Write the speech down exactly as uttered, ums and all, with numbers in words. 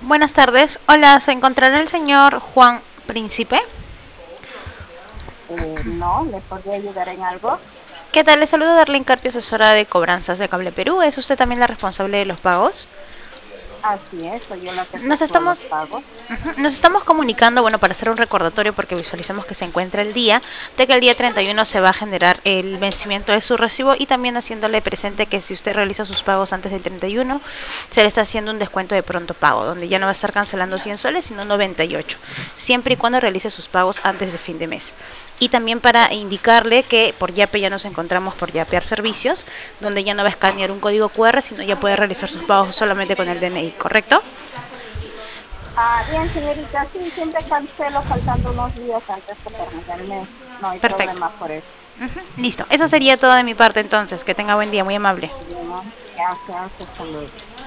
Buenas tardes. Hola, ¿se encontrará el señor Juan Príncipe? Eh, no, ¿le podría ayudar en algo? ¿Qué tal? Le saludo Darlene Carpio, asesora de cobranzas de Cable Perú. ¿Es usted también la responsable de los pagos? Así es, soy yo la que Nos efectúa los estamos, pagos. ujú, nos estamos comunicando, bueno, para hacer un recordatorio porque visualizamos que se encuentra el día, de que el día treinta y uno se va a generar el vencimiento de su recibo y también haciéndole presente que si usted realiza sus pagos antes del treinta y uno, se le está haciendo un descuento de pronto pago, donde ya no va a estar cancelando cien soles, sino noventa y ocho, siempre y cuando realice sus pagos antes de fin de mes. Y también para indicarle que por Yape ya nos encontramos por Yapear Servicios, donde ya no va a escanear un código Q R, sino ya puede realizar sus pagos solamente con el D N I, ¿correcto? Ah, bien, señorita, sí, siempre cancelo faltando unos días antes que termine el mes. No hay Perfecto. problema por eso. Ujú, listo. Eso sería todo de mi parte entonces. Que tenga buen día, muy amable. Bien, gracias, hasta luego.